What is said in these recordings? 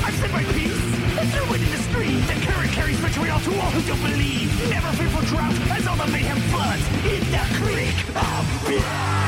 I've said my piece. And threw it in the street. The current carries vitriol to all who don't believe. Never fear for drought as all the mayhem floods in the creek of blood.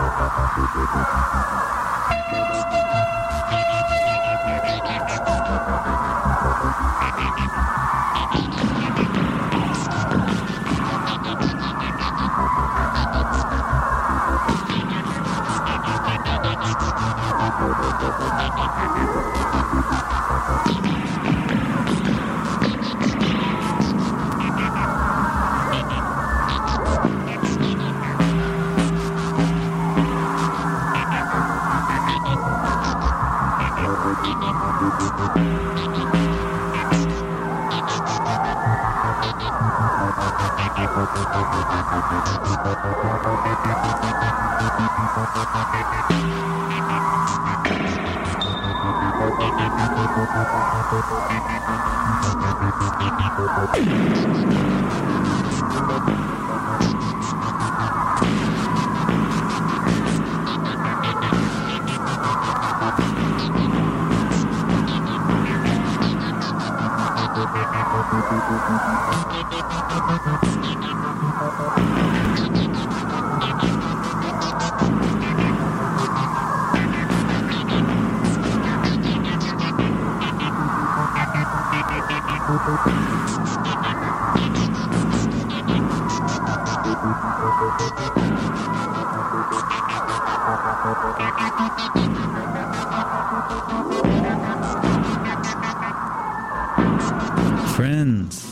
Friends,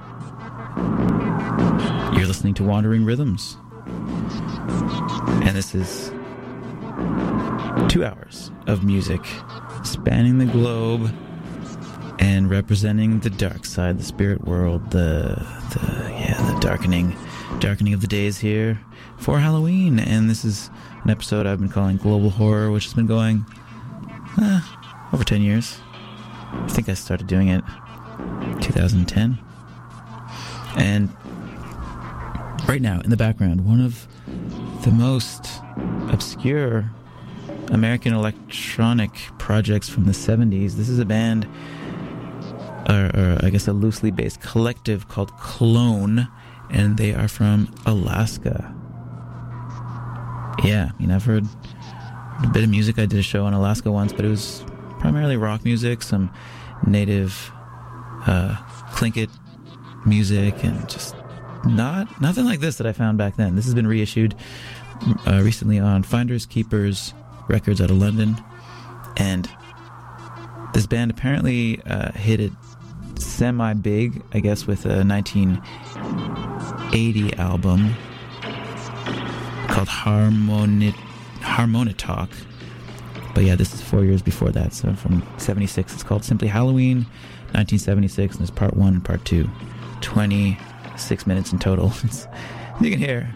you're listening to Wandering Rhythms, and this is 2 hours of music spanning the globe and representing the dark side, the spirit world, the darkening of the days here for Halloween. And this is an episode I've been calling Global Horror, which has been going over 10 years. I think I started doing it 2010. And right now, in the background, one of the most obscure American electronic projects from the 70s. This is a band, or I guess a loosely based collective called Clone, and they are from Alaska. Yeah, I mean, I've heard a bit of music. I did a show in Alaska once, but it was primarily rock music, some native Tlingit music, and just nothing like this that I found back then. This has been reissued recently on Finders Keepers Records out of London, and this band apparently hit it semi-big, I guess, with a 1980 album called Harmonitalk. But yeah, this is 4 years before that, so from 76. It's called simply Halloween 1976, and there's part 1 and part 2. 26 minutes in total. You can hear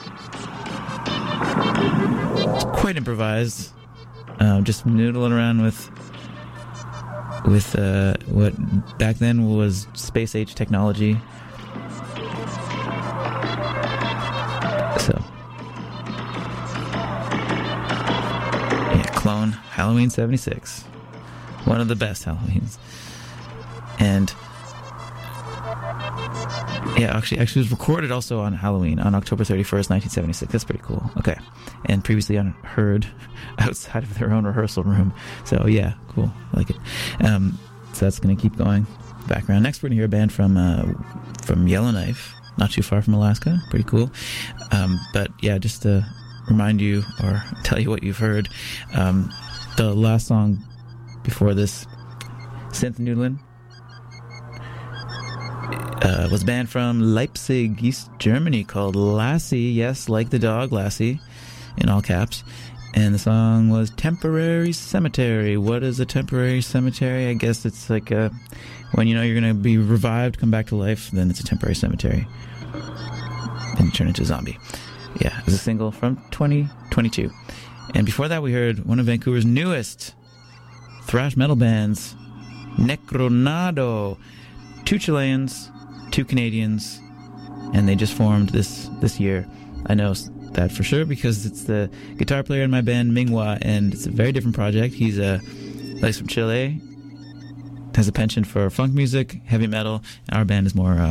it's quite improvised. Just noodling around with what back then was space age technology. So yeah, Clone, Halloween 76, one of the best Halloweens. And yeah, actually it was recorded also on Halloween on October 31st, 1976. That's pretty cool. Okay. And previously unheard outside of their own rehearsal room. So yeah, cool. I like it. So that's going to keep going. Background. Next, we're going to hear a band from Yellowknife, not too far from Alaska. Pretty cool. But yeah, just to remind you or tell you what you've heard, the last song before this, Synth Noodlin', was a band from Leipzig, East Germany, called Lassie. Yes, like the dog, Lassie, in all caps. And the song was Temporary Cemetery. What is a temporary cemetery? I guess it's like when you know you're going to be revived, come back to life, then it's a temporary cemetery. Then you turn into a zombie. Yeah, it was a single from 2022. And before that, we heard one of Vancouver's newest thrash metal bands, Necronado. 2 Chileans, 2 Canadians, and they just formed this year. I know that for sure because it's the guitar player in my band, Mingwa, and it's a very different project. He's like from Chile, has a penchant for funk music, heavy metal. Our band is more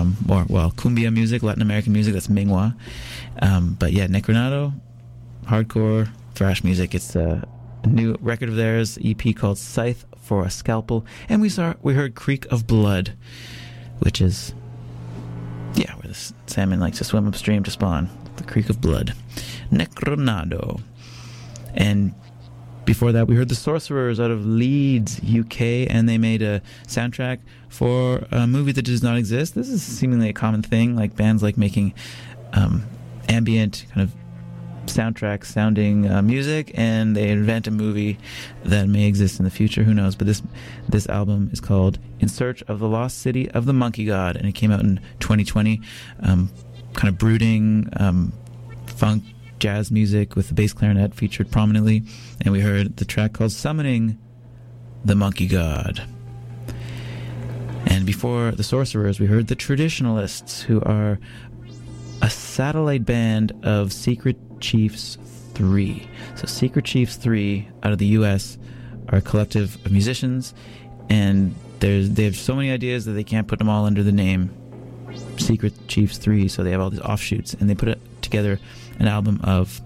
cumbia music, Latin American music. That's Mingwa. But yeah, Necronado, hardcore thrash music. It's a new record of theirs, EP called Scythe for a Scalpel, and we heard Creek of Blood, which is where the salmon likes to swim upstream to spawn. The Creek of Blood. Necronado. And before that, we heard The Sorcerers out of Leeds, UK, and they made a soundtrack for a movie that does not exist. This is seemingly a common thing, like bands like making ambient kind of soundtrack sounding music, and they invent a movie that may exist in the future. Who knows? But this album is called In Search of the Lost City of the Monkey God, and it came out in 2020. Kind of brooding funk jazz music with the bass clarinet featured prominently, and we heard the track called Summoning the Monkey God. And before the Sorcerers, we heard the Traditionalists, who are a satellite band of Secret Chiefs 3. So Secret Chiefs 3 out of the US are a collective of musicians, and they have so many ideas that they can't put them all under the name Secret Chiefs 3, so they have all these offshoots, and they put together an album of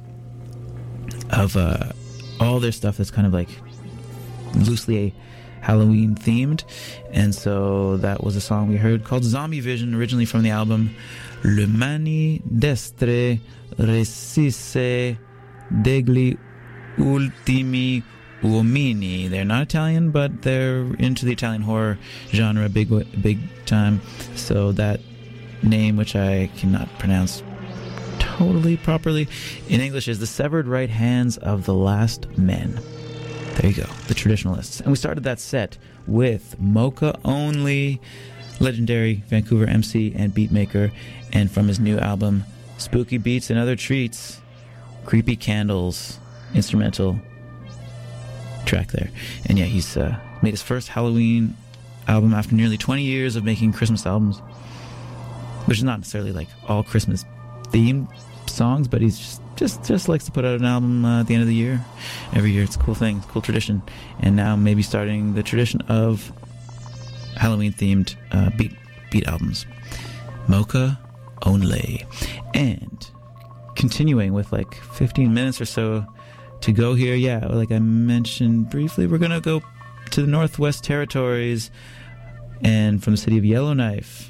all their stuff that's kind of like loosely Halloween themed. And so that was a song we heard called Zombie Vision, originally from the album Le Mani Destre Resisse degli Ultimi Uomini. They're not Italian, but they're into the Italian horror genre big time. So that name, which I cannot pronounce totally properly in English, is The Severed Right Hands of the Last Men. There you go, the Traditionalists. And we started that set with Mocha Only, legendary Vancouver MC and beatmaker, and from his new album Spooky Beats and Other Treats, Creepy Candles, instrumental track there. And yeah, he's made his first Halloween album after nearly 20 years of making Christmas albums, which is not necessarily like all Christmas themed songs, but he's just likes to put out an album at the end of the year. Every year. It's a cool thing, cool tradition. And now maybe starting the tradition of Halloween themed beat albums. Mocha Only. And continuing with like 15 minutes or so to go here. Yeah, like I mentioned briefly, we're gonna go to the Northwest Territories, and from the city of Yellowknife,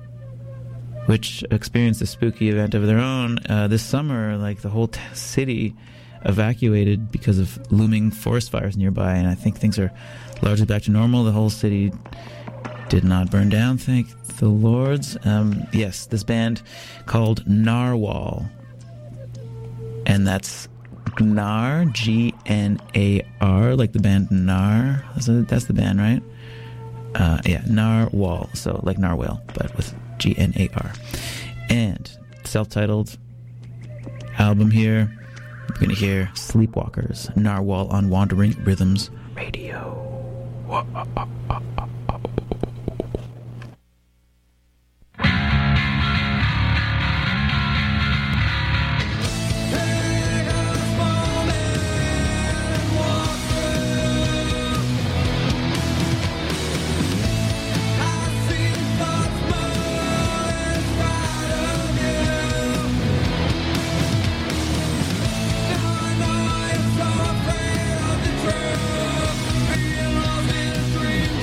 which experienced a spooky event of their own this summer. Like the whole city evacuated because of looming forest fires nearby, and I think things are largely back to normal. The whole city did not burn down, thank the lords. Yes, this band called Narwhal, and that's Gnar, Gnar, like the band Nar. That's the band, right? Yeah, Narwhal, so like narwhal, but with Gnar. And self-titled album here, we're going to hear Sleepwalkers, Narwhal on Wandering Rhythms Radio. Dream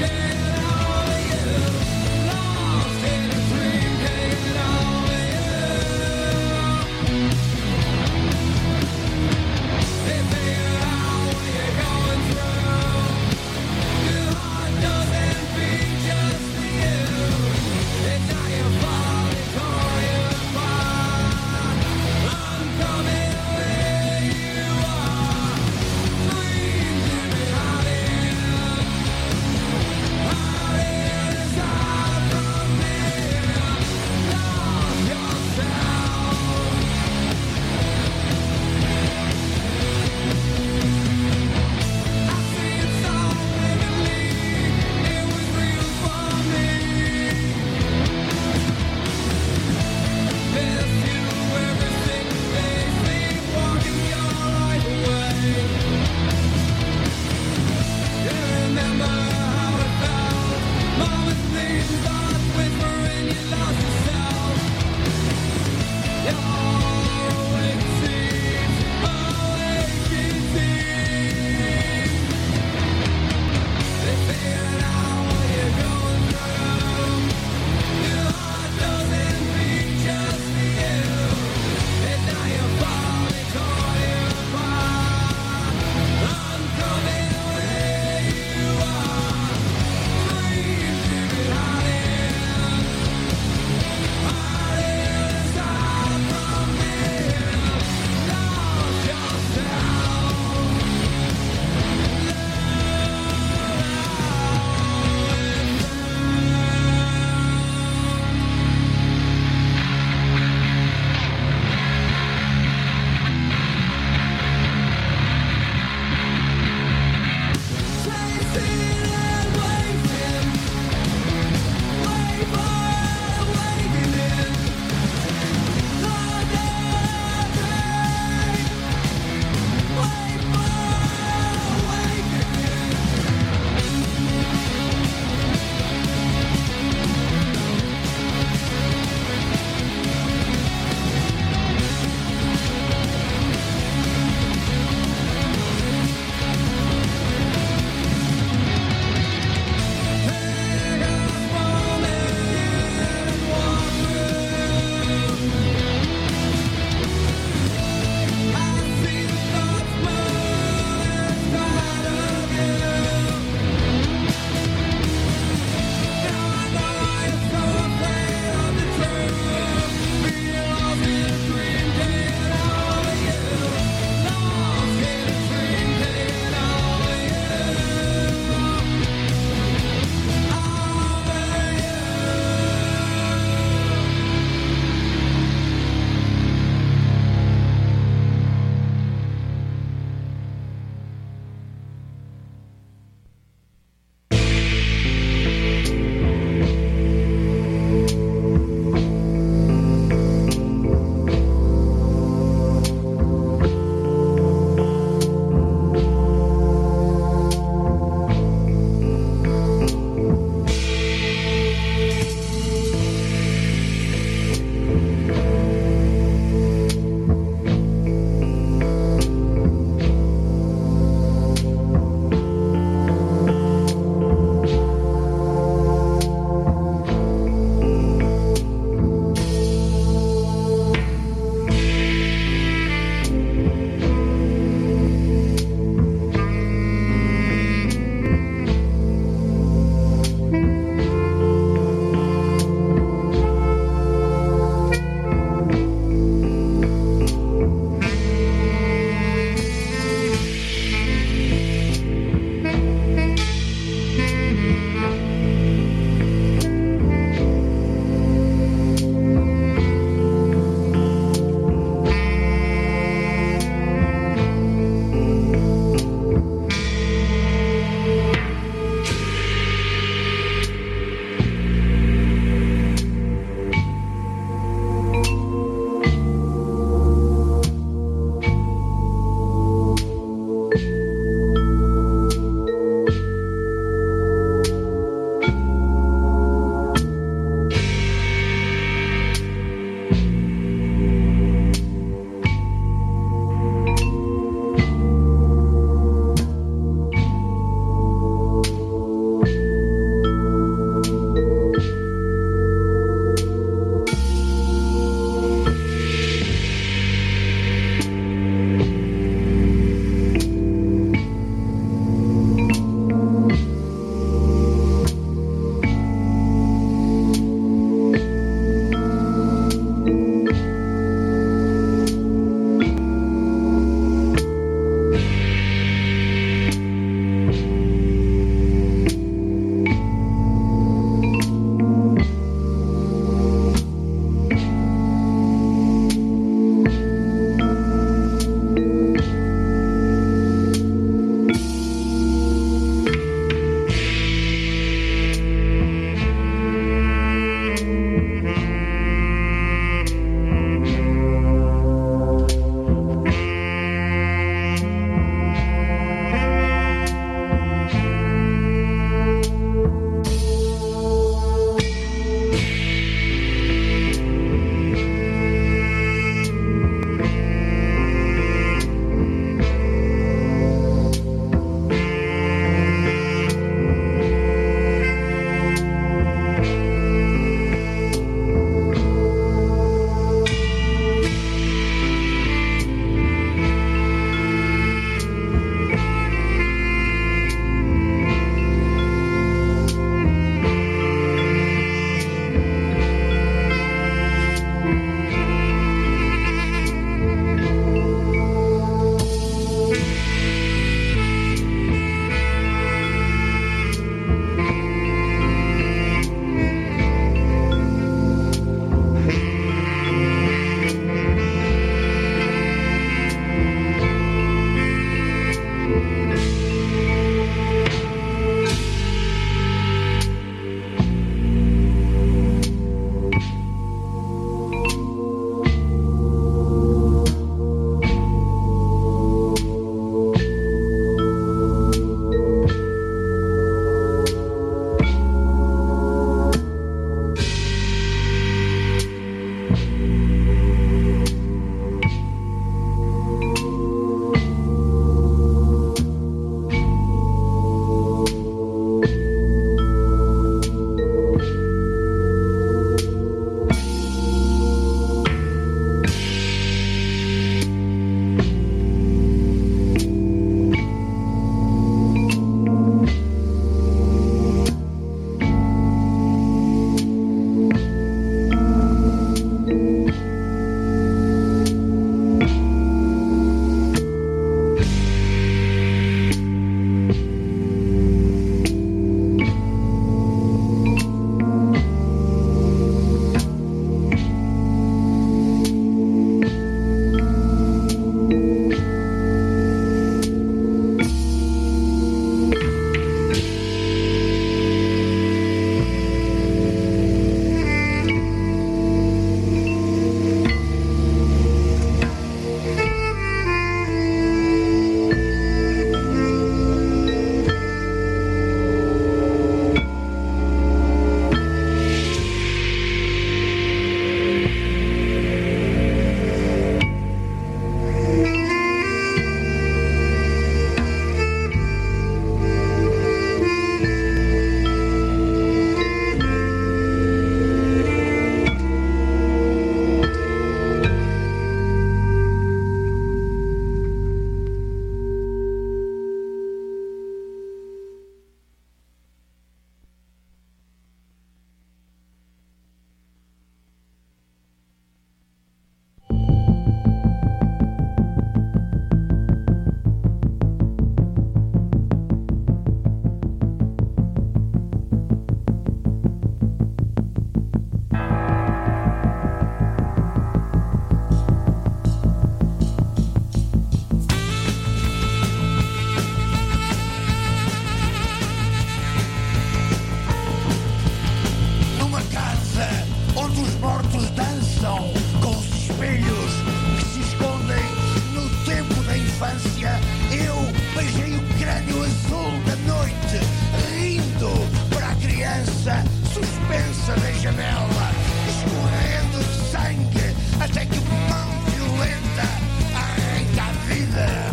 infância, eu beijei o crânio azul da noite, rindo para a criança suspensa da janela, escorrendo sangue até que uma mão violenta arranca a vida.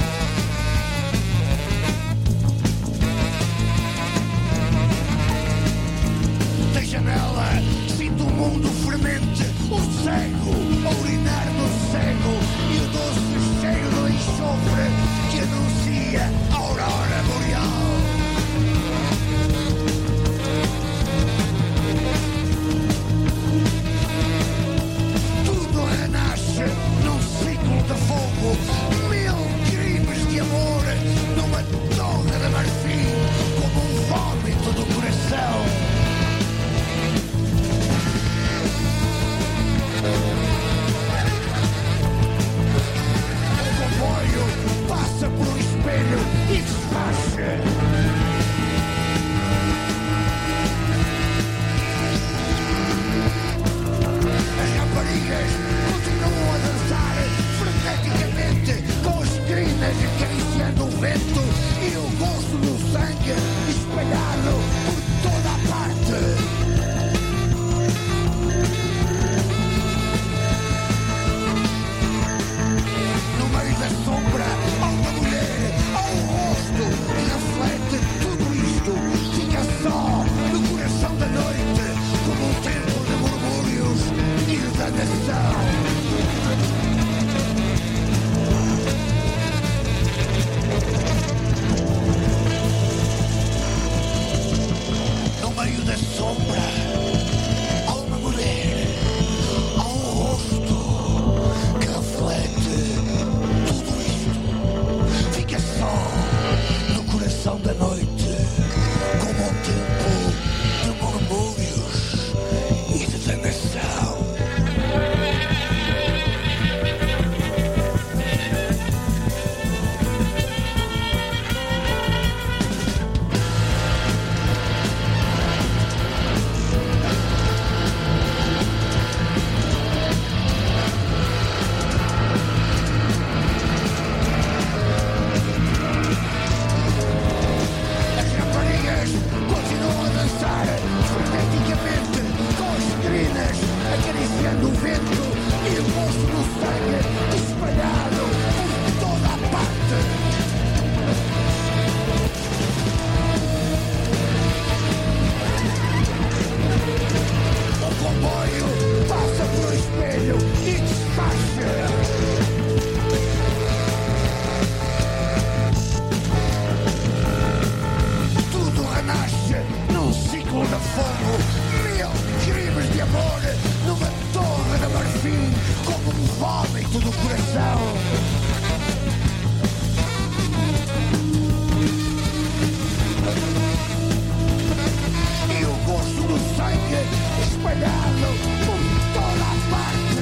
Da janela sinto o mundo fremente, o cego a urinar no cego e o doce cheiro do enxofre que anuncia a aurora boreal. Tudo renasce num ciclo de fogo, 1000 crimes de amor numa torre de marfim, como um vômito do coração. O comboio passa por um espelho e desfaz-se. As raparigas continuam a dançar freneticamente, com as crinas acariciando o vento e o gosto do sangue espalhado por toda a parte. No meio da sombra há uma mulher, há um rosto que reflete tudo isto. Fica só no coração da noite, como um tempo de murmúrios e de danação. No meio da sombra há uma mulher, há um rosto que reflete tudo isto. Fica só no coração da noite, como um tempo de murmúrios e de danação. As raparigas continuam a dançar freneticamente, com as crinas acariciando o vento e o gosto do sangue espalhado por toda a parte. O comboio passa por um espelho e desfaz-se. Tudo renasce num ciclo de fogo, 1000 crimes de amor numa torre de marfim, como um vômito do coração. E o gosto do sangue espalhado por toda a parte.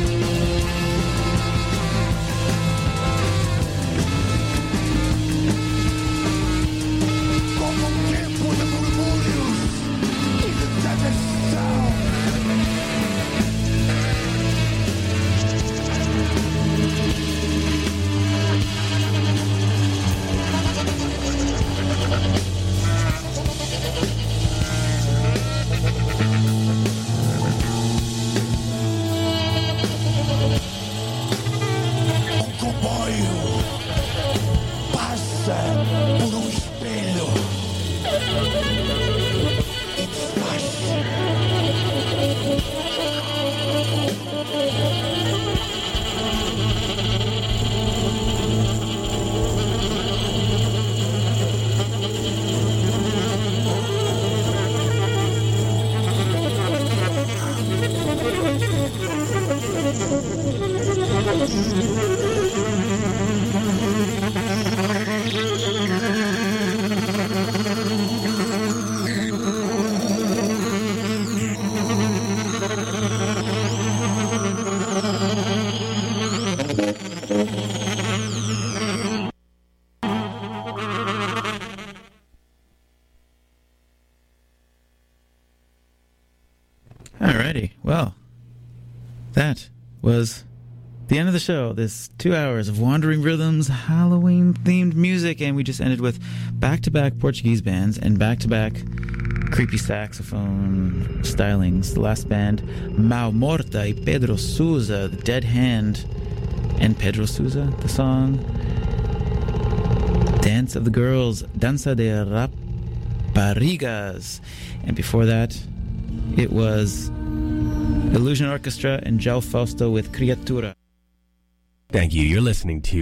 Como um tempo de murmúrios e de danação. Um comboio passa por um espelho e desfaz-se. Alrighty. Well, that was The end of the show, this 2 hours of Wandering Rhythms, Halloween-themed music, and we just ended with back-to-back Portuguese bands and back-to-back creepy saxophone stylings. The last band, Mau Morta y Pedro Sousa, The Dead Hand, and Pedro Sousa, the song Dance of the Girls, Danza de Raparigas. And before that, it was Illusion Orchestra and João Fausto with Criatura. Thank you. You're listening to